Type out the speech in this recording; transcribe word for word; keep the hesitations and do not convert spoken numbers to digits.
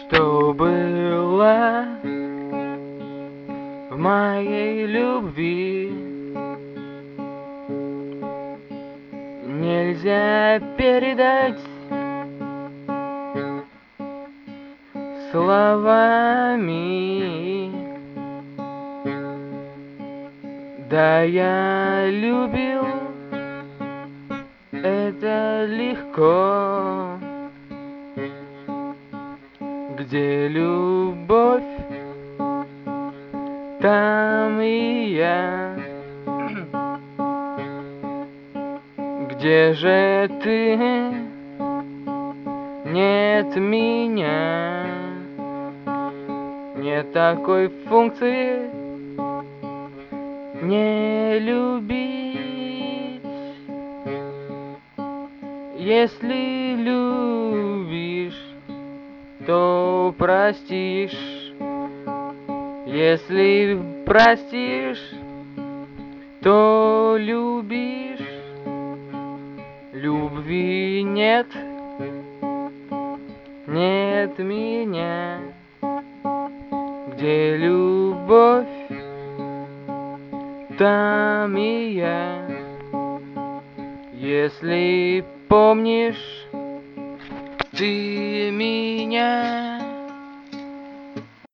Что было в моей любви, нельзя передать словами. Да, я любил, это легко. Где любовь, там и я. Где же ты? Нет меня. Нет такой функции не любить. Если любишь, то простишь. Если простишь, то любишь. Любви нет, нет меня. Где любовь, там и я. Если помнишь ты меня.